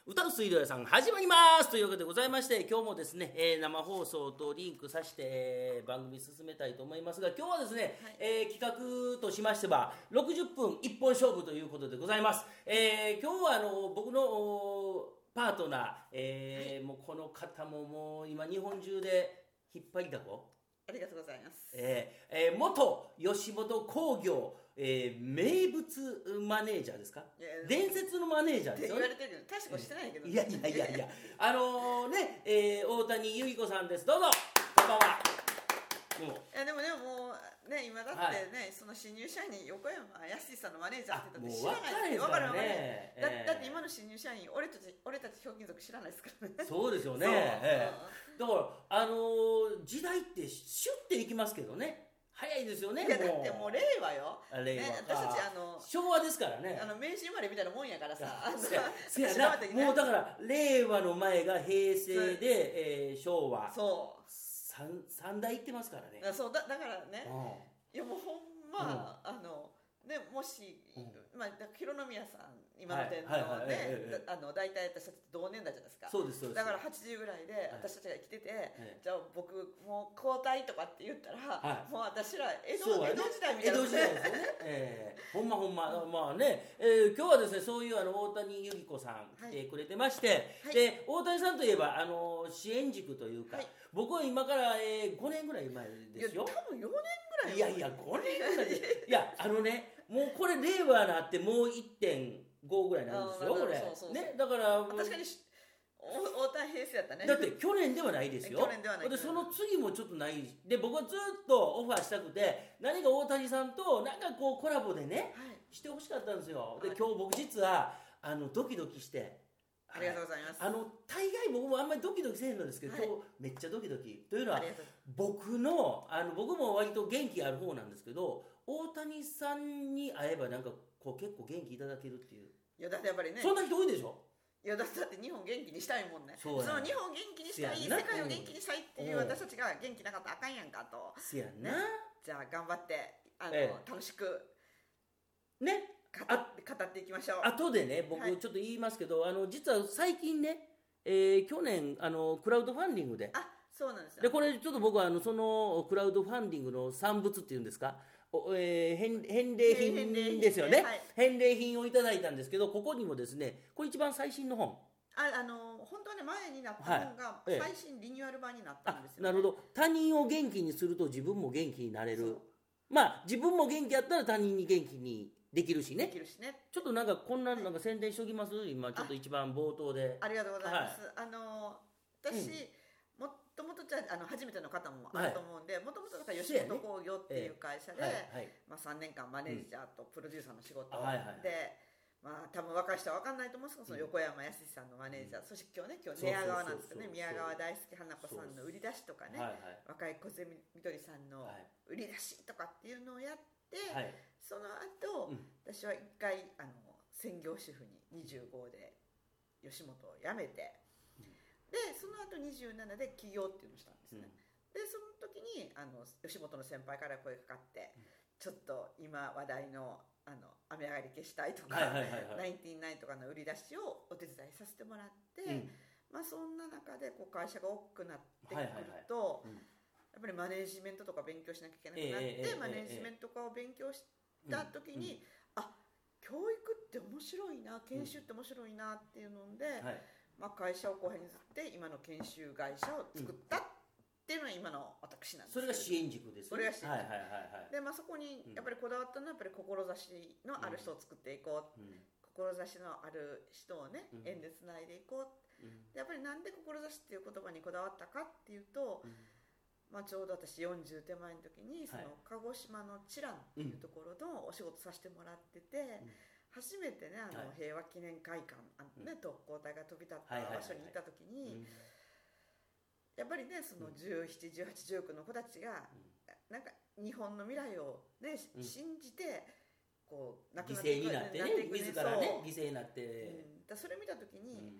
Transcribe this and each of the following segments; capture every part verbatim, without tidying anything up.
歌う水道屋さん始まりますというわけでございまして、今日もですね、えー、生放送とリンクさせて、えー、番組進めたいと思いますが、今日はですね、はい、えー、企画としましてはろくじゅっぷん一本勝負ということでございます。えー、今日はあの僕のパートナー、えーはい、もうこの方ももう今日本中で引っ張りだこ、 ありがとうございます。 えーえー、元吉本興業、えー、名物マネージャーですか、伝説のマネージャーですよね。 って言われてるよ。大したことしてないけど、ね、 いやいやいやいやあのー、ね、えー、大谷由紀子さんです。どうぞ。こんばんは。 もういやでもね、もうね、今だってね、はい、その新入社員に横山やすしさんのマネージャーって言ったって知らないですよ。分かる分かる、ね、だ, だって今の新入社員、俺たち俺たちひょうきん族知らないですからね。 そうですよね。えー、だからあのー、時代ってシュッていきますけどね、早いですよね。 いやだってもう令和よ。 令和、 ね、私たちあの昭和ですからね。 あの明治生まれみたいなもんやからさ。 せやな。もうだから令和の前が平成で、えー、昭和。 そう。 三三代いってますからね。 そうだだからね。いやもうほんま、うん、あのね、もし、うん、まあ広宮さん今の天皇ね、あの大体私たち同年代じゃないですか。 そうですそうです。 だからはちじゅうぐらいで私たちが生きてて、はい、じゃあ僕もう交代とかって言ったら、はい、もう私ら江戸、ね、江戸時代みたいな。 江戸時代ですよね。えー、ほんまほんま、うん、まあね、えー、今日はですね、そういうあの大谷由紀子さん来てくれてまして、はい、で大谷さんといえばあの支援塾というか、はい、僕は今から、えー、ごねんぐらい前ですよ。 いや多分よねんぐらい。 いやいやごねんぐらいでいやあのね、もうこれ令和になってもう いってんご ぐらいなんですよこれ。 そうそうそう、 ね、だから確かに大谷平成やったね。 だって去年ではないですよ。 去年ではない。 でその次もちょっとないで、僕はずっとオファーしたくて、何か大谷さんとなんかこうコラボでね、はい、してほしかったんですよ。で今日僕実はあのドキドキして、 ありがとうございます。 あの大概僕もあんまりドキドキせえへんのですけど、はい、今日めっちゃドキドキというのは、僕のあの僕も割と元気ある方なんですけど、大谷さんに会えばなんかこう結構元気いただけるっていう。 いやだってやっぱりね、 そんな人多いでしょ。 いやだって日本元気にしたいもんね。 そ, そ, その日本元気にしたい、世界を元気にしたいっていう私たちが元気なかったらあかんやんかと。 せやな、 ね、じゃあ頑張ってあの、ええ、楽しくね語っていきましょう。 後でね僕ちょっと言いますけど、はい、あの実は最近ね、えー、去年あのクラウドファンディングで、 あそうなんですよ。 でこれちょっと僕はあのそのクラウドファンディングの産物っていうんですか、えー、返, 返礼品ですよね、はい、返礼品をいただいたんですけど、ここにもですね、これ一番最新の本、 あ、あの本当はね前になった本が最新リニューアル版になったんですよ、ね。 なるほど。他人を元気にすると自分も元気になれる。まあ自分も元気やったら他人に元気にできるしね。 できるしね。 ちょっとなんかこんななんか宣伝しておきます。今ちょっと一番冒頭で。 ありがとうございます。はい、あの私、うん、もともとじゃあの初めての方もあると思うんで、もともと吉本興業っていう会社で、はいはい、まあ、さんねんかんマネージャーとプロデューサーの仕事で、うんはいはいはい、まあ多分若い人は分かんないと思うんですけど、その横山やすしさんのマネージャー、うん、そして今日ね今日寝屋川なんですけどね、宮川大輔花子さんの売り出しとかね、はいはい、若い小瀬みどりさんの売り出しとかっていうのをやって、はい、その後、うん、私は一回あの専業主婦ににじゅうごで吉本を辞めて、うん、でその後にじゅうななで起業っていうのをしたんですね、うん、でその時にあの吉本の先輩から声かかって、うん、ちょっと今話題のあの雨上がり消したいとか、はいはいはいはい、ナインティナインとかの売り出しをお手伝いさせてもらって、うん、まあそんな中でこう会社が大きくなってくると、はいはいはい、うん、やっぱりマネージメントとか勉強しなきゃいけなくなって、えー、マネージメントとかを勉強した時に、うんうん、あ、教育って面白いな、研修って面白いなっていうので、うん、はい、まあ、会社を後輩にずって今の研修会社を作ったっていうのが今の私なんです。 それが支援塾ですね。 それが支援塾、はいはいはいはい、 で、まあ、そこにやっぱりこだわったのはやっぱり志のある人を作っていこう、うん、志のある人をね、うん、縁でつないでいこう、うん、でやっぱりなんで志っていう言葉にこだわったかっていうと、うん、まあ、ちょうど私よんじゅう手前の時にその鹿児島の知覧っていうところのお仕事させてもらってて、うん、初めてねあの平和記念会館、あの、ね、特攻隊が飛び立った場所に行った時に、やっぱりねそのじゅうなな、じゅうはち、じゅうきゅうの子たちが、うん、なんか日本の未来を、ね、うん、信じてこう亡くなって犠牲になってね、自らね犠牲になって、 うん、だそれ見た時に、うん、やっ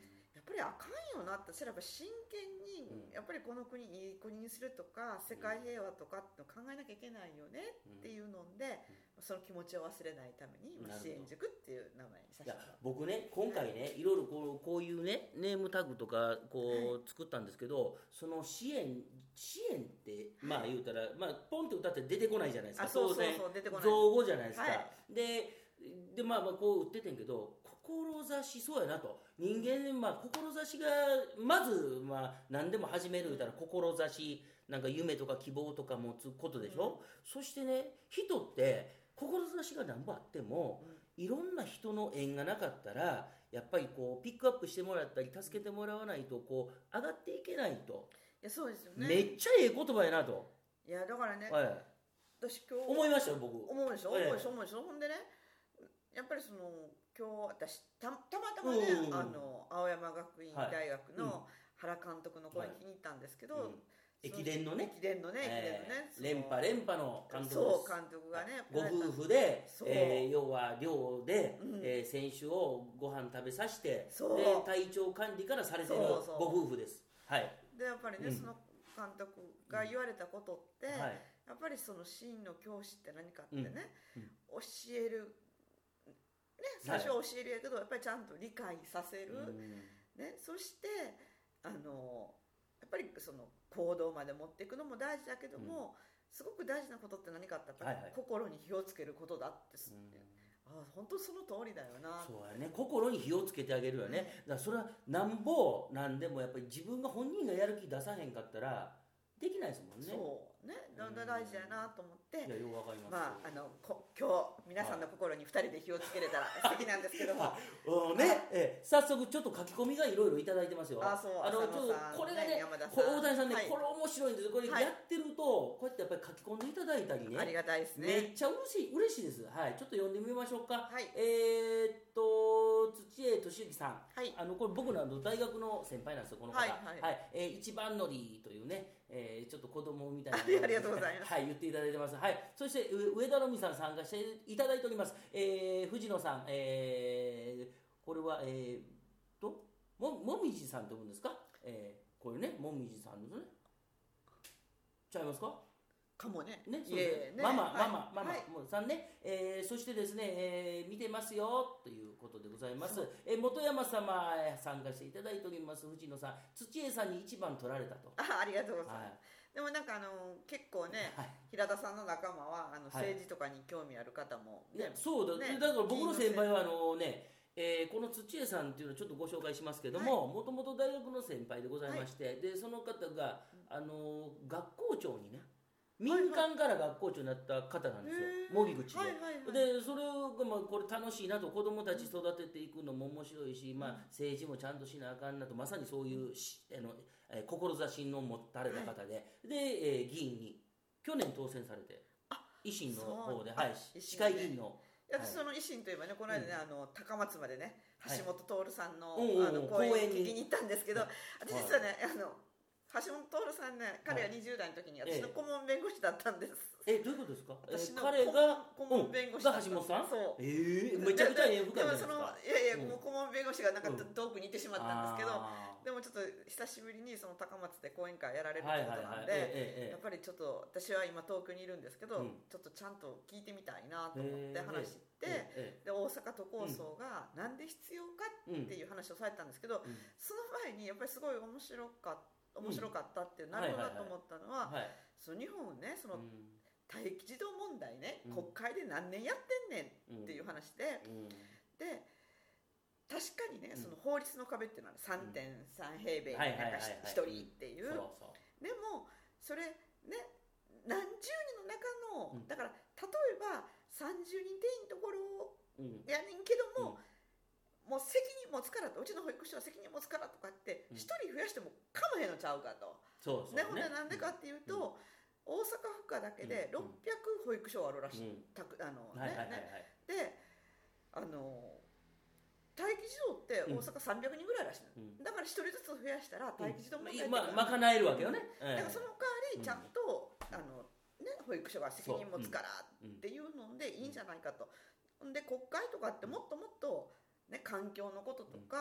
ぱりあかんよなって、それやっぱ真剣に、やっぱりこの国いい国にするとか世界平和とかって考えなきゃいけないよねっていうので、その気持ちを忘れないために支援塾っていう名前にさせてもらって、 僕ね今回ねいろいろこう、こういうねネームタグとかこう作ったんですけど、その支援支援ってまあ言うたら、まあ、ポンって歌って出てこないじゃないですか。 そうそうそう、出てこない造語じゃないですか、 はい、 ででまあまあこう売っててんけど、志そうやなと、人間、まあ、志がまず、まあ、何でも始める言うたら志、なんか夢とか希望とか持つことでしょ、うん、そしてね人って志が何ぼあっても、うん、いろんな人の縁がなかったらやっぱりこうピックアップしてもらったり助けてもらわないとこう上がっていけないと。 いやそうですよね、 めっちゃええ言葉やなと。 いやだからね、 はい、 私今日思いましたよ僕。 思うでしょ、思うでしょ、思うでしょ。ほんでねやっぱりその今日私 た, たまたまね、うん、あの青山学院大学の原監督の声に気に入ったんですけど、はいうん、 駅伝のね駅伝のね、 えー、連覇連覇の監督です。 そう監督がねご夫婦で、えー、要は寮で、うんえー、選手をご飯食べさせてで体調管理からされてるご夫婦です。はい、 でやっぱりね、うん、その監督が言われたことって、うんはい、やっぱりその真の教師って何かってね、うんうん、教えるね、最初は教えるやけど、はい、やっぱりちゃんと理解させる、ね、そしてあのやっぱりその行動まで持っていくのも大事だけども、うん、すごく大事なことって何かってやっぱり心に火をつけることだって、はいはい、あ本当その通りだよな。 そうやね、心に火をつけてあげるよね、だからそれはなんぼなんでもやっぱり自分が本人がやる気出さへんかったらできないですもんね。 そうね、だんだん大事やなと思って、 いやよくわかります。 まああのこ今日皆さんの心にふたりで火をつけれたら素敵なんですけども、 うんね、え早速ちょっと書き込みがいろいろいただいてますよ。 あ、そう、 あのちょっとこれがね、大谷さんね、はい、これ面白いんです。これやってると、こうやってやっぱり書き込んでいただいたりね、 ありがたいですね。 めっちゃ嬉しい嬉しいです。はい、ちょっと読んでみましょうか。 はい、 えー、っと土江俊之さん、 はい、 あのこれ僕の大学の先輩なんですよこの方。 はいはいはい、えー、一番乗りというね、えー、ちょっと子供みたいなありがとうございます。 はい、言っていただいてます。はい、そして上田のみさん参加していただいております。えー、藤野さん、えー、これはえー、とももみじさんというんですか、えー、これねもみじさんですね。ちゃいますか？ かもね。 ね、そうですね。ママ、ママ、ママ、もうさんね、えー、そしてですね、えー、見てますよということでございます。えー、本山様参加していただいております。藤野さん、土江さんに一番取られたと。 あ、ありがとうございます。はい、でもなんかあの結構ね、はい、平田さんの仲間はあの政治とかに興味ある方も、 ね、はい、いやそうだ、ね、だから僕の先輩はあのね。えー、この土江さんっていうのをちょっとご紹介しますけども、もともと大学の先輩でございまして、はい、でその方があの学校長にね民間から学校長になった方なんですよ、森口で、はいはいはい、でそれがまあこれ楽しいなと、子どもたち育てていくのも面白いし、うん、まあ、政治もちゃんとしなあかんなと、まさにそういうしあの、えー、志の持たれた方で、はい、で、えー、議員に去年当選されて、維新の方で、はい、市会議員の。 私その維新といえばね、この間ね、うん、あの高松までね橋本徹さんの、 はい、 あの講演に聞きに行ったんですけど、私実はね、あの橋本徹さんね、彼はにじゅう代の時に私の顧問弁護士だったんです。 え、どういうことですか？ 私の彼が顧問弁護士だったんです。 橋本さん？ そう。 えー、めちゃくちゃ縁深いじゃないですか。 でもそのいやいや、もう顧問弁護士がなんか遠くに行ってしまったんですけど、でもちょっと久しぶりにその高松で講演会やられるってことなんで、やっぱりちょっと私は今東京にいるんですけど、うん、ちょっとちゃんと聞いてみたいなと思って話して、で大阪都構想がなんで必要かっていう話をされたんですけど、うん、その前にやっぱりすごい面白かった。面白かったってなるほどと思ったのは、その日本ね、その待機児童問題ね、うん、国会で何年やってんねんっていう話で、うん、で確かにね、その法律の壁っていうのは さんてんさん 平米になんかひとりっていう、でもそれね何十人の中の、うん、だから例えばさんじゅうにん定員のところやねんけども、うん、もう責任持つからと、うちの保育所は責任持つからとかって一人増やしてもかまへんのちゃうかと。 そうそうね。 でなんでかっていうと、うん、大阪府下だけでろっぴゃく保育所あるらしい。うん、たあのね、はいはいはいはい、であの待機児童って大阪さんびゃくにんぐらいらしいの、うん、だから一人ずつ増やしたら待機児童問題って、 まあ、賄えるわけよね、 うん、だからその代わりちゃんと、うん、あのね、保育所が責任持つからっていうのでいいんじゃないかと。で国会とかってもっともっと、ね、環境のこととか、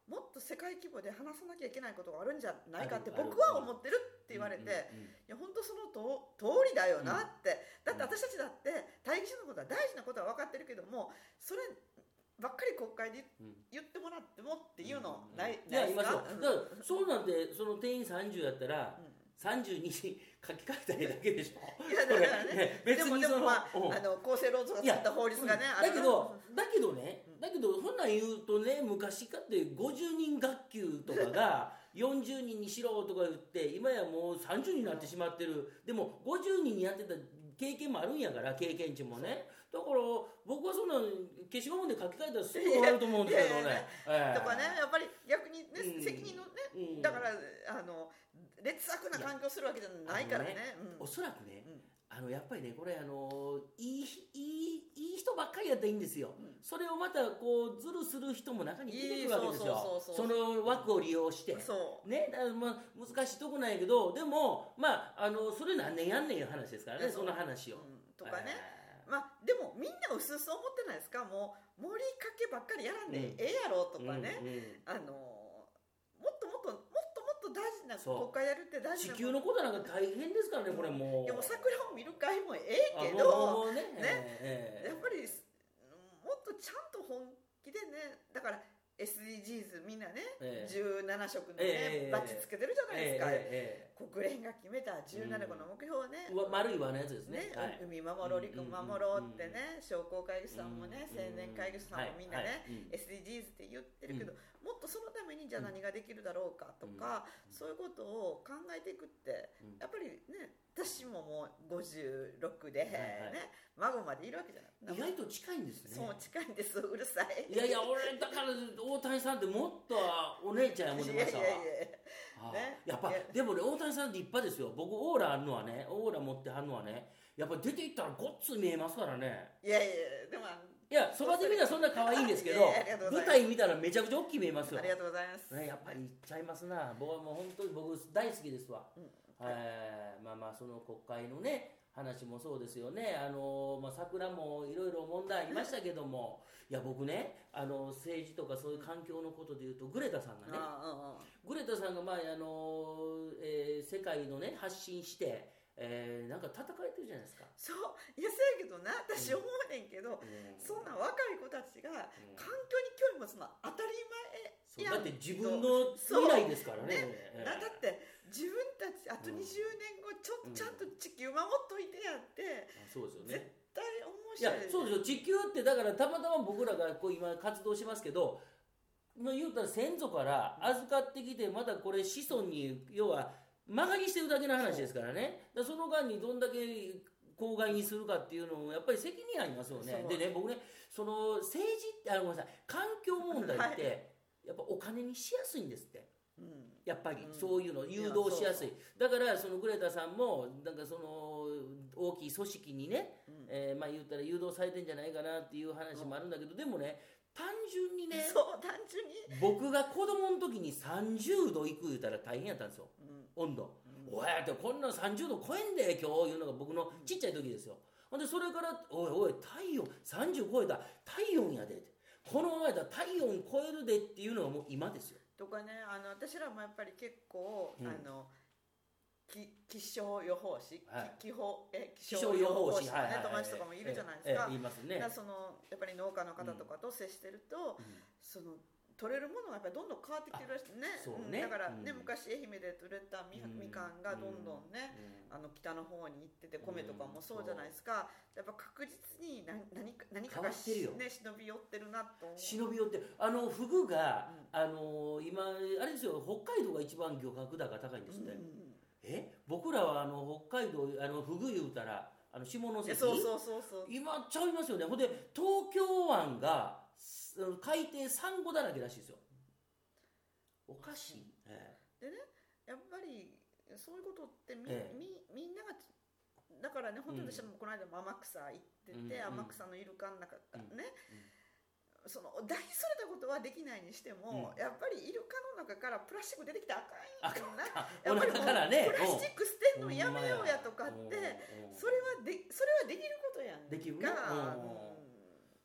もっと世界規模で話さなきゃいけないことがあるんじゃないかって僕は思ってるって言われて、いや本当そのと通りだよなって、だって私たちだって大義者のことは大事なことは分かってるけども、そればっかり国会で言ってもらってもっていうのない、 うんうん、いやいますよ。だからそうなんでその定員さんじゅうやったら、うんさんじゅうにに書き換えたいだけでしょ。 いやだからね、別にその、でも、まあ、あの厚生労働が作った法律がね、 だけどだけどね、だけどそんなん言うとね、昔かってごじゅうにん学級とかがよんじゅうにんにしろとか言って今やもうさんじゅうにんになってしまってる。でもごじゅうにんにやってた経験もあるんやから、経験値もね。だから僕はそんな消しゴムで書き換えたらすぐ終わると思うんですけどね。 とかね、やっぱり逆にね、うん、責任のね、うん、だからあの劣悪な環境するわけじゃないからね。 ねうん、おそらくね、うん、あのやっぱりねこれあのいいいいいい人ばっかりやったらいいんですよ。うん、それをまたこうズルする人も中に出てくるわけですよ。その枠を利用して。そうね、だからまあ難しいとこなんやけど、でもまああのそれ何年やんねんいう話ですからね、その話を。うん、 とかね。まあ、でもみんなうすうす思ってないですか、もう盛りかけばっかりやらんで、うん、ええやろとかね、うんうん、あのもっともっともっともっと大事な国会やるって大事な地球のことなんか大変ですからね、これもう。 でも桜を見る会もええけどね、ね、えー、やっぱりもっとちゃんと本気でね、だから エスディージーズ みんなね、えー、じゅうななしょくのね、えー、バッチつけてるじゃないですか、えーえー、国連が決めたじゅうななこの目標をね、 うん、丸い輪のやつですね、 ね、はい、海守ろう陸守ろうってね、商工会議所さんもね、青年会議所さんもみんなね、はいはい、エスディージーズ って言ってるけど、うん、もっとそのためにじゃあ何ができるだろうかとか、うん、そういうことを考えていくって、うん、やっぱりね、私ももうごじゅうろくで、ね、はいはい、孫までいるわけじゃない。 意外と近いんですね。 そう近いんです、うるさい。 いやいや、俺だから大谷さんってもっとお姉ちゃんや思ってましたわ。いやいやいや、はあ、ね、やっぱでもね、大谷さんって立派ですよ。僕オーラあるのはね、オーラ持ってはるのはね、やっぱり出ていったらごっつ見えますからね。 いやいやでもいや、そばで見たらそんな可愛いんですけど、舞台見たらめちゃくちゃ大きい見えますよ。 ありがとうございます。 ね、やっぱりいっちゃいますな。僕はもう本当に僕大好きですわ。うん、えー、まあまあその国会のね話もそうですよね。あのまあ桜もいろいろ問題ありましたけども、いや僕ね、あの政治とかそういう環境のことでいうとグレタさんがね、グレタさんがまああの、えー、世界のね発信して。えー、なんか叩かれてるじゃないですか。 そういやせやけどな、私思うねんけど、うん、そんな若い子たちが環境に興味持つのは当たり前やん。 だって自分の未来ですからね。 ね、だって自分たちあとにじゅうねんごちょっとちゃんと地球守っといてやって、うん、そうですよね、絶対面白い。 いやそうですよ、地球ってだからたまたま僕らがこう今活動しますけど、まあ、言うたら先祖から預かってきてまたこれ子孫に要は曲がりしてるだけの話ですからね。だからその間にどんだけ公害にするかっていうのもやっぱり責任ありますよね。でね、僕ね、その政治あごめんなさい、環境問題って、やっぱお金にしやすいんですって。うん、やっぱりそういうの誘導しやすい。だからそのグレタさんもなんかその大きい組織にね、うんえー、まあ言ったら誘導されてんじゃないかなっていう話もあるんだけど、でもね。単純にね、 そう単純に僕が子供の時にさんじゅうどいく言うたら大変やったんですよ、うん、温度、うん、おいってこんなさんじゅうど超えんで今日いうのが僕のちっちゃい時ですよ。ほんでそれからおいおい体温さんじゅう超えた体温やでこのままやったら体温超えるでっていうのがもう今ですよ。 とかね、あの私らもやっぱり結構、うん、あの気象予報士、はい、気候え気象予報士のね、友達とかもいるじゃないですか。 言いますね。 だからそのやっぱり農家の方とかと接してると、うん、その取れるものがやっぱりどんどん変わってきてるらしいね。そうね、だからね、うん、昔愛媛で取れた み,、うん、みかんがどんどんね、うん、あの北の方に行ってて米とかもそうじゃないですか。やっぱ確実に何何か何かがし、ね、忍び寄ってるなと思う。 忍び寄ってあのフグが、うん、あの今あれですよ、北海道が一番漁獲高高いんですって。うんえ僕らはあの北海道あのフグ言うたらあの下関そうそうそうそう今ちゃいますよね。ほんで東京湾が海底サンゴだらけらしいですよ。おかしい、ええ、でねやっぱりそういうことってみ、ええ、み, みんながだからね本当に私もこの間も天草行ってて、うん、天草のイルカの中からね、うんうんその大それたことはできないにしても、うん、やっぱりイルカの中からプラスチック出てきたらあかんよな。やっぱりもうから、ね、プラスチック捨てんのやめようやとかってそれはでそれはできることやんか。 できるね。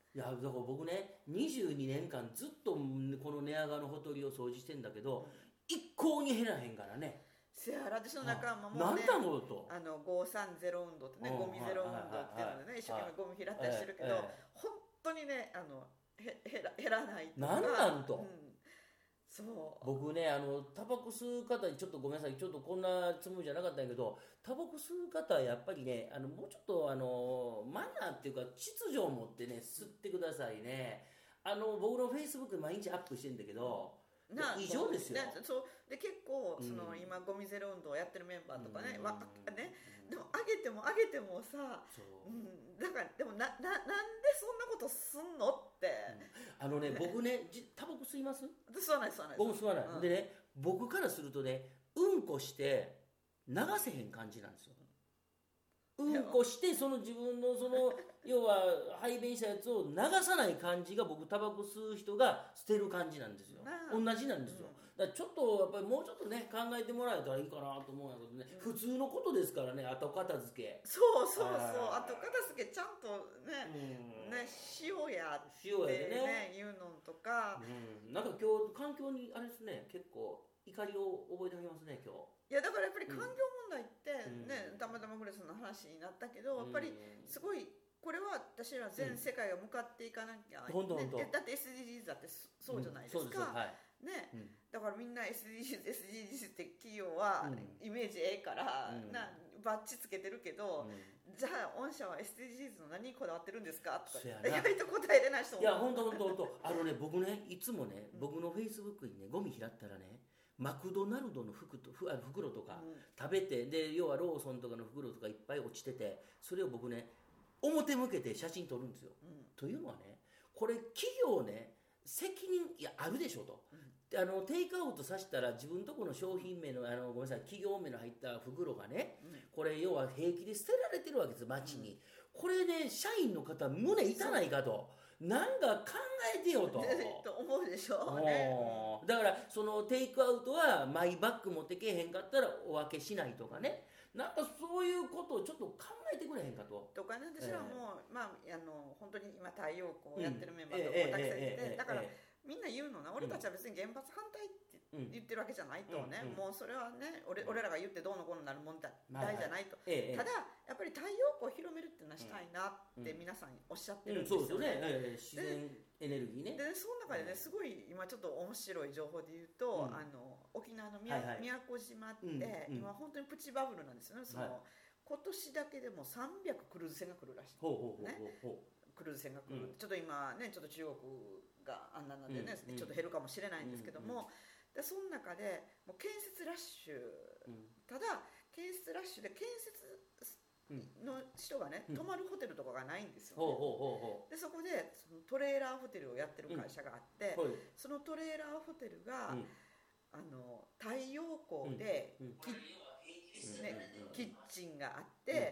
いやだから僕ねにじゅうにねんかんずっとこの寝屋川のほとりを掃除してんだけど、うん、一向に減らへんからね。 せやら私の仲間もね、 なんだろうとあのごさんゼロ運動ってね、ゴミゼロ運動っていうのでね、一生懸命ゴミ拾ったりしてるけど、本当にねあのへ減ら減らないとか。 なんなんと、うん、 そう僕ねあのタバコ吸う方にちょっとごめんなさい、ちょっとこんなつもりじゃなかったんやけど、タバコ吸う方はやっぱりねあのもうちょっとあのマナーっていうか秩序を持ってね吸ってくださいね。あの僕のフェイスブック毎日アップしてるんだけど、な異常ですよ。 そうで結構その、うん、今ゴミゼロ運動をやってるメンバーとかね、うん、わねでも上げても上げてもさ、うん、だからでもなななんでそんなことすんのって、 うん、あのね僕ねタバコ吸います？ 吸わない吸わない。 僕も吸わない、うん、でね僕からするとねうんこして流せへん感じなんですよ。うんこしてその自分のその要は排便したやつを流さない感じが僕タバコ吸う人が捨てる感じなんですよ。同じなんですよ。だからちょっとやっぱりもうちょっとね考えてもらえたらいいかなと思うんだけどね、うん、普通のことですからね、後片付け。 そうそうそう、後片付けちゃんとね、うん、ね塩やってね、ね言うのとか、 うん、なんか今日環境にあれですね結構怒りを覚えてあげますね今日。 いやだからやっぱり環境問題ってね、うん、たまたまグレスの話になったけど、やっぱりすごいこれは私は全世界が向かっていかなきゃ、 うんね、 だって エスディージーズ だってそうじゃないですか、うん、そうです、はいね、うん、だからみんな エスディージーズ エスディージーズ って企業はイメージええから、うん、なバッチつけてるけど、うん、じゃあ御社は エスディージーズ の何にこだわってるんですかとか意外と答えれない人もいや本当本当本当あのね僕ねいつもね、うん、僕のフェイスブックにねゴミ拾ったらねマクドナルドの服とふあの袋とか食べて、うん、で要はローソンとかの袋とかいっぱい落ちてて、それを僕ね表向けて写真撮るんですよ、うん、というのはねこれ企業ね責任いやあるでしょと、うん、あのテイクアウトさせたら自分とこの商品名のあのごめんなさい企業名の入った袋がね、うん、これ要は平気で捨てられてるわけです街に、うん、これね社員の方胸痛ないかとなんか考えてよとと思うでしょうね。 だからそのテイクアウトはマイバッグ持ってけへんかったらお分けしないとかね、なんかそういうことをちょっと考えてくれへんかと。 とかね、私らも、えー、まああの本当に今太陽光をやってるメンバーとかもたくさんいて、だから、えー、みんな言うのな、俺たちは別に原発反対って言ってるわけじゃないとね、うん、もうそれはね 俺, 俺らが言ってどうのこうのなる問題じゃないと、はいはい、ただやっぱり太陽光を広めるっていうのはしたいなって皆さんおっしゃってるんですよね、うんうん、そうですよね、 自然エネルギーね。 でその中でねすごい今ちょっと面白い情報で言うと、うん、あの沖縄の宮、はいはい、宮古島って、うんうん、今本当にプチバブルなんですよね。その、はい、今年だけでもさんびゃくクルーズ船が来るらしい、 ほうほうほうほう、 ね、クルーズ船が来る、うん、ちょっと今ねちょっと中国があんなのでね、うん、ちょっと減るかもしれないんですけども、うんうん、でその中でもう建設ラッシュ、うん、ただ建設ラッシュで建設の人がね、うん、泊まるホテルとかがないんですよね、 ほうほうほうほう。 でそこでそのトレーラーホテルをやってる会社があって、うん、そのトレーラーホテルが、うん、あの太陽光で、うんキッね、キッチンがあって、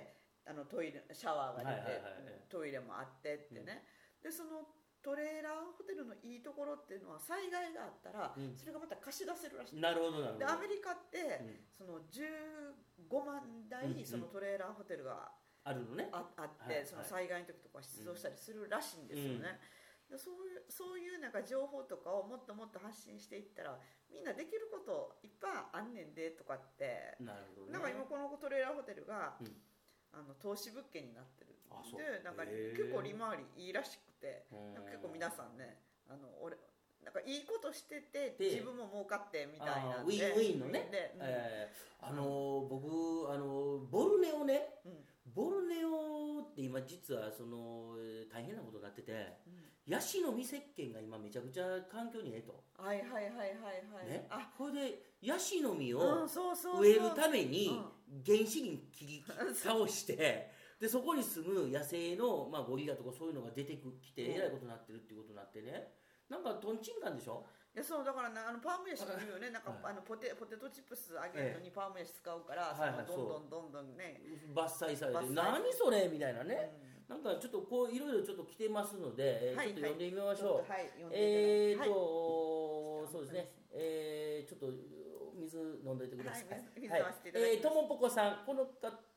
あのトイレシャワーが出て、はいはいはい、トイレもあってってね、でそのトレーラーホテルのいいところっていうのは災害があったら、うん、それがまた貸し出せるらしい。 なるほどなるほど。 でアメリカって、うん、そのじゅうごまんだい、うん、そのトレーラーホテルがあるのね、 あ, あって、はい、その災害の時とか出動したりするらしいんですよね、うん、でそういうそういうなんか情報とかをもっともっと発信していったらみんなできることいっぱいあんねんでとかって。 なるほどね。 なんか今このトレーラーホテルが、うん、あの投資物件になってるで、なんか結構利回りいいらしくて、なんか結構皆さんね、あの俺なんかいいことしてて自分も儲かってみたいなウィンウィンのね、うん、えー、あの僕あのボルネオね、うん、ボルネオって今実はその大変なことになってて、うん、ヤシの実石鹸が今めちゃくちゃ環境にええと。 はいはいはいはいはい、 ね、あこれでヤシの実を植えるために原始林切り倒してでそこに住む野生の、まあ、ゴリラとかそういうのが出てきてえらいことになってるっていうことになってね、なんかトンチンカンでしょ。 いやそうだからな、あのパームヤシの実をね、なんか、はい、あのポテポテトチップス揚げるのにパームヤシ使うから、はいはい、そのどんどんどんどんね伐採されて何それみたいなね、うん、なんかちょっとこういろいろちょっと来てますので、はい、ちょっと読んでみましょう。はい、えーと、はい、そうですね、えー、ちょっと水飲んでいてください。はい、水飲ませていただきます。えー、ともぽこさん、この方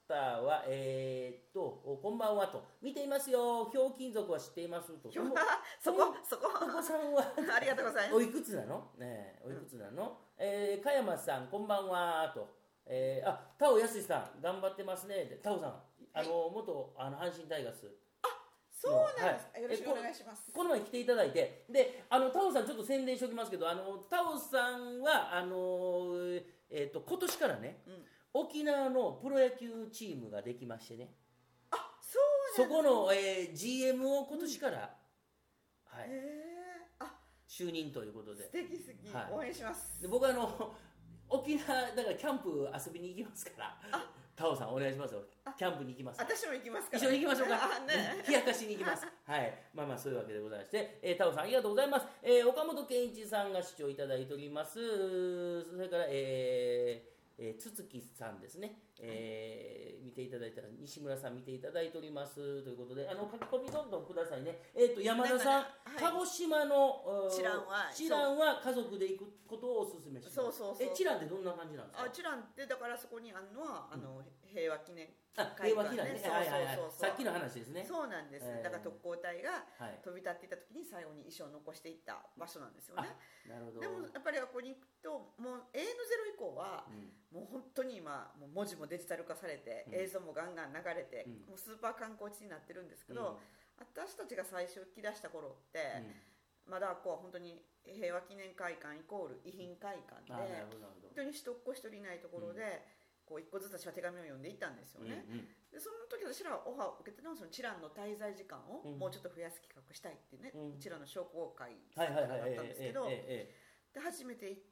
方はえー、っとこんばんはと見ていますよ、ひょうきん族は知っていますと。 そこそこお子さんはありがとうございます。 おいくつなの、ね、おいくつなの、うん、えー、加山さんこんばんはと、えー、あ田尾康さん頑張ってますね。田尾さん、あの、はい、元あの阪神タイガース、 そうなんです、はい、よろしくお願いします。 こ, この前来ていただいて、であの田尾さんちょっと宣伝しておきますけど、あの田尾さんはあの、えー、と今年からね、うん、沖縄のプロ野球チームができましてね、 あ、そうなんです、 そこの、えー、ジーエム を今年から、うん、はい、 あ、 就任ということで、 素敵素敵、はい、応援します。 で僕はあの沖縄だからキャンプ遊びに行きますから、あ、タオさんお願いしますよ。キャンプに行きます。 私も行きますから。 一緒に行きましょうか。ね、冷やかしに行きます。はい。まあまあそういうわけでございまして、えー、タオさんありがとうございます。えー、岡本健一さんが視聴いただいております。それからえーえー、つつきさんですね、えー、見ていただいたら西村さん見ていただいておりますということで、あの書き込みどんどんくださいね。えー、と山田さん、はい、鹿児島のチランはチランは家族で行くことをお勧めします。 そうそうそう。 えチランってどんな感じなんですか？ あ、チランってだからそこにあるのは、うん、あの平和記念会館、ね、平和記念ね、はいはいはい、さっきの話ですね。 そうなんです、えー、だから特攻隊が飛び立っていた時に最後に遺書を残していった場所なんですよね。 なるほど。 でもやっぱりここに行くともう エーエヌゼロ 以降は、うん、もう本当に今もう文字もデジタル化されて、うん、映像もガンガン流れて、うん、もうスーパー観光地になってるんですけど、うん、私たちが最初来だした頃って、うん、まだこう本当に平和記念会館イコール遺品会館で、本当に人っ子一人いないところで、うん、こう一個ずつ私は手紙を読んでいったんですよね。うんうん、でその時私らはオファーを受けてのそのチランの滞在時間をもうちょっと増やす企画したいっていうね、うん、チランの商工会だったんですけど、で初めて行って、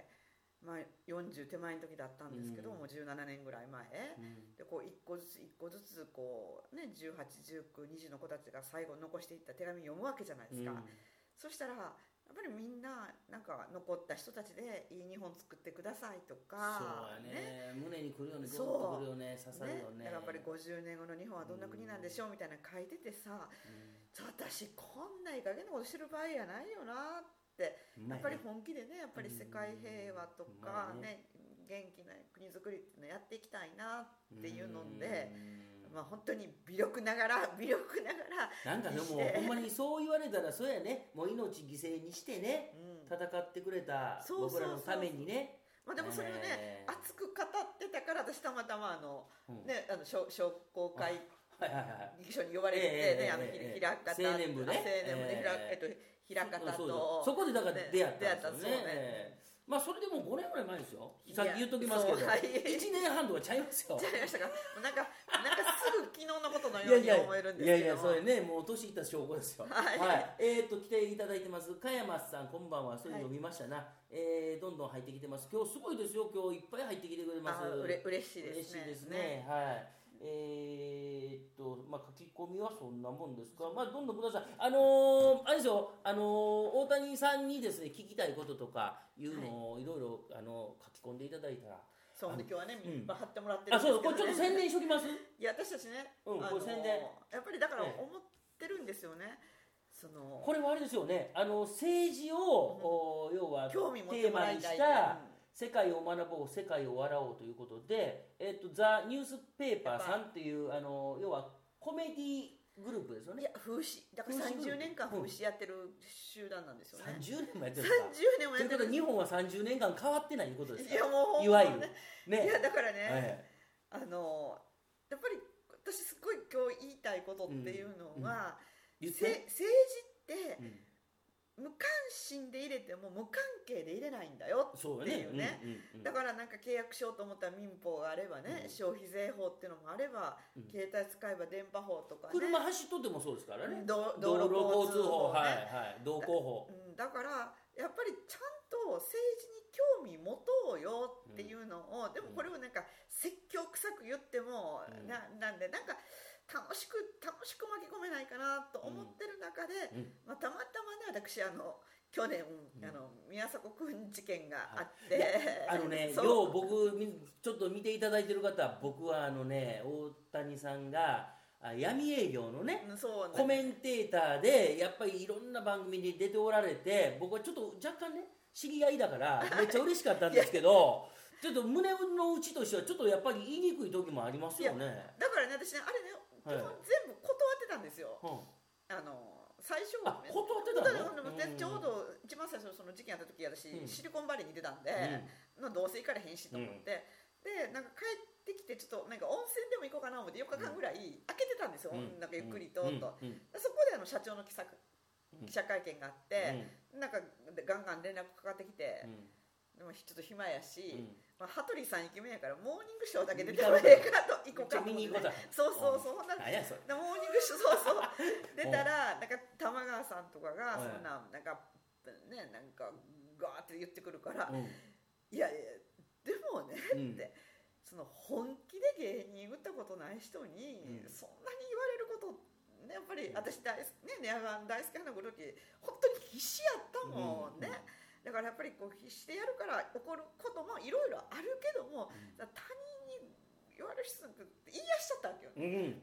うん、まあ、よんじゅう手前の時だったんですけど、うん、もうじゅうななねんぐらい前、うん、でこう一個ずつ一個ずつこう、ね、じゅうはち、じゅうきゅう、にじゅうの子たちが最後残していった手紙を読むわけじゃないですか。うん、そしたらやっぱりみんななんか残った人たちでいい日本作ってくださいとか、 そうやね、ね、胸にくるよね、どんとくるよね、刺さるよね。 ね、だからやっぱりごじゅうねんごの日本はどんな国なんでしょうみたいなの書いててさ、うん、私こんないい加減なことしてる場合やないよなって、やっぱり本気でね、やっぱり世界平和とかね、元気な国づくりっていうのやっていきたいなっていうので、まあ、本当に微力ながら微力ながらなんかでもほんまにそう言われたらそうやね、もう命犠牲にしてね、うん、戦ってくれた僕らのためにね。 まあ、でもそれをね、えー、熱く語ってたから私たまたまあの、うん、ね、あの商工会議所に呼ばれてね、あの平方青年部ね、 青年部でえっと平方と、 そうそうそこでだから出会ったんですよね。ね、まあそれでもごねんぐらい前ですよ。さっき言っときますけど、はい、いちねんはんとかちゃいますよ。 ちゃいましたか。なんかなんかすぐ昨日のことのように思えるんですけど。 いやいやいや、それね、もう年いった証拠ですよ。はい。はい、えー、っと来ていただいてます加山さん、こんばんは。そういうの見ましたな。はい、えー、どんどん入ってきてます。今日すごいですよ。今日いっぱい入ってきてくれます。 うれ嬉しいですね。 嬉しいですね。はい。えー、っとまあ書き込みはそんなもんですか。まあどんどんください。あのー、あれですよ、あのー、大谷さんにですね聞きたいこととかいうのをいろいろあの書き込んでいただいたら。 そうね、今日はね、いっぱい貼ってもらってるんですけど、ね、 あ、そう、これちょっと宣伝しときます。 いや私たちね、 うん、これ宣伝。 やっぱりだから思ってるんですよね。そのこれはあれですよね。あの政治を、うん、要は興味持ってテーマにした世界を学ぼう、世界を笑おうということで、えっとザニュースペーパーさんっていうあの要はコメディグループですよね。 いや風刺だからさんじゅうねんかん風刺やってる集団なんですよね。 さんじゅうねんもやってるんですか。 さんじゅうねんもやってる。 ということは日本はさんじゅうねんかん変わってないいうことですか。 いやもういわゆるね。いやだからね、はい、あのやっぱり私すごい今日言いたいことっていうのは、うんうん、政治って、うん、無関心で入れても無関係で入れないんだよっていうね。だからなんか契約しようと思ったら民法があればね、うん、消費税法っていうのもあれば、うん、携帯使えば電波法とかね、 車走っとってもそうですからね、 道路交通法、はいはい、道交法だ、だからやっぱりちゃんと政治に興味持とうよっていうのを、うん、でもこれをなんか説教臭く言っても、うん、な, なんでなんか楽しく楽しく巻き込めないかなと思ってる中で、うんまあ、たまたまね私あの去年、うん、あの宮迫君事件があって、 はい、あのねよう僕ちょっと見ていただいてる方は僕はあのね大谷さんが闇営業のね、そうねコメンテーターでやっぱりいろんな番組に出ておられて僕はちょっと若干ね知り合いだからめっちゃ嬉しかったんですけどちょっと胸の内としてはちょっとやっぱり言いにくい時もありますよね。 だからね私ねあれね、はい、全部断ってたんですよ、うん、あの最初は、 ね、断ってたの、 ね、ちょうど一番最初その事件あった時私、うん、シリコンバレーに出たんで、うん、どうせ行かれへんしと思って、うん、でなんか帰ってきてちょっとなんか温泉でも行こうかな思ってよっかかんぐらい開けてたんですよ、うん、なんかゆっくりと、うん、と、うん、そこであの社長の記者記者会見があって、うん、なんかガンガン連絡かかってきて、うんでもちょっと暇やし、うんまあ、羽鳥さんイケメンやからモーニングショーだけ出てもええかと行こうかと思って、ね、そうそうそうほんならモーニングショーそうそう出たらなんか玉川さんとかがそんななんかねなんかガーって言ってくるから、うん、いやいやでもねって、うん、その本気で芸人打ったことない人に、うん、そんなに言われることねやっぱり私大好きねネアガン大好きな時本当に必死やったもんね、うんうんだからやっぱりこう必死でやるから起こることもいろいろあるけども、うん、他人に言われる人って言い出しちゃったわけよ、うん、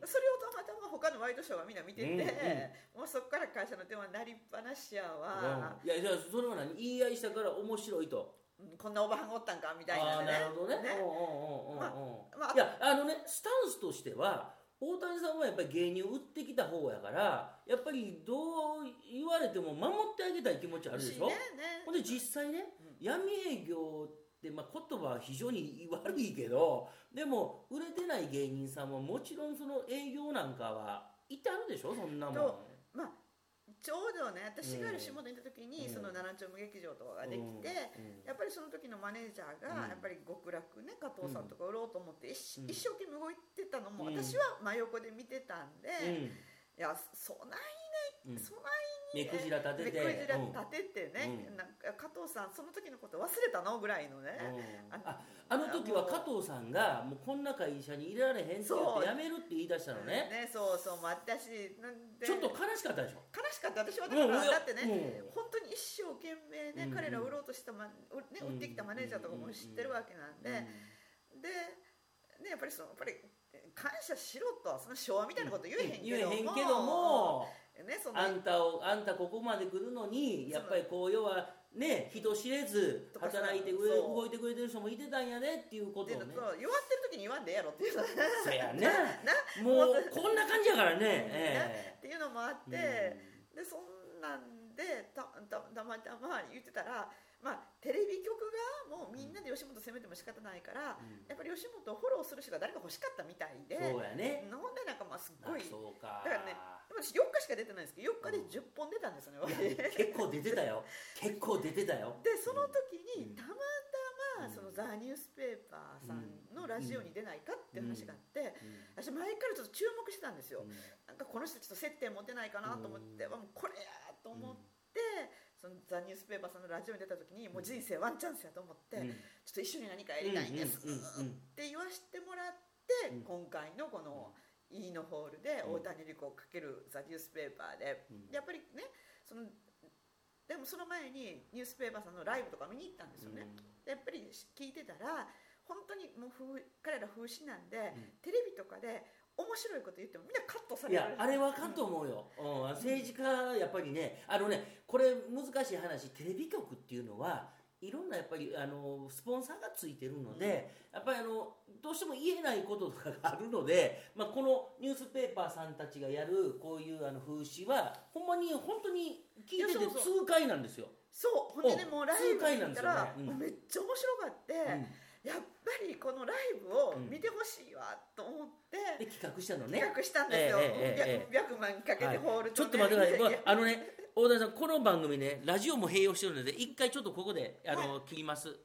それをたまたま他のワイドショーがみんな見てて、うんうん、もうそこから会社の電話になりっぱなしやわ、 うん、いやじゃあそれは何言い合いしたから面白いと、 うん、こんなおばはんおったんかみたいなね。 あなるほどね。ねおうおうおうおう、まあ、いやあのねスタンスとしては大谷さんはやっぱり芸人を売ってきた方やからやっぱりどう言われても守ってあげたい気持ちあるでしょ、ねね、ほんで実際ね、うん、闇営業って、まあ、言葉は非常に悪いけどでも売れてない芸人さんももちろんその営業なんかはいてあるでしょそんなもん。 まあちょうどね私が吉本にいた時に、うん、その七丁目劇場とかができて、うん、やっぱりその時のマネージャーが、うん、やっぱり極楽ね加藤さんとか売ろうと思って、うん、一生懸命動いてたのも、私は真横で見てたんで、いやそないね、そないにね目くじら立てて目くじら立ててね、なんか加藤さんその時のこと忘れたのぐらいのね、 あのあの時は加藤さんがもうこんな会社に入れられへんって言って辞めるって言い出したのね。 ねそうそう私なんでちょっと悲しかったでしょ。 悲しかった私はだからだってね本当に一生懸命ね、うん、彼ら売ろうとした、まね、売ってきたマネージャーとかも知ってるわけなんで、うん、で、ね、やっぱりそのやっぱり感謝しろとその昭和みたいなこと言えへんけども、言えへんけどもね、そのあんたをあんたここまで来るのにやっぱりこう要はね人知れず働いてくれ動いてくれてる人もいてたんやねっていうことをね弱ってる時に言わんでええやろっていうそやねもうこんな感じやからね、 えー、っていうのもあって、うん、でそんなんでたたたまたま言ってたらまあ、テレビ局がもうみんなで吉本攻めても仕方ないから、うん、やっぱり吉本をフォローする人が誰か欲しかったみたいでそうやねほんでなんかまあすっごいそうかだからね私よっかしか出てないんですけどよっかでじゅっぽん出たんですよね、うん、 結構出てたよ結構出てたよでその時にたまたまそのザ・ニュースペーパーさんのラジオに出ないかっていう話があって、うんうん、私前からちょっと注目してたんですよ、うん、なんかこの人ちょっと接点持てないかなと思って、うん、もうこれやと思って、そのザ・ニュースペーパーさんのラジオに出た時にもう人生ワンチャンスやと思って、うん、ちょっと一緒に何かやりたいんですって言わせてもらって、うん、今回のこのイーノホールで大谷理子をかけるザ・ニュースペーパーで、うん、やっぱりねそのでもその前にニュースペーパーさんのライブとか見に行ったんですよね、うん、でやっぱり聞いてたら本当にもう彼ら風刺なんで、うん、テレビとかで面白いこと言ってもみんなカットされる。いやあれはかんと思うよ、うん、政治家やっぱりねあのねこれ難しい話テレビ局っていうのはいろんなやっぱりあのスポンサーがついてるので、うん、やっぱりあのどうしても言えないこととかがあるので、まあ、このニュースペーパーさんたちがやるこういうあの風刺はほんまに本当に聞いてて痛快なんですよ。 そうほんでねもうライブ見たら、 ねうん、 めっちゃ面白かって、うんやっぱりこのライブを見てほしいわと思って、 うん、で企画したのね企画したんですよ、えーえーえー、ひゃくまんかけてホールと、ねはい、 ちょっと待ってくださいあのね大谷さんこの番組ねラジオも併用してるので一回ちょっとここであの、はい、切ります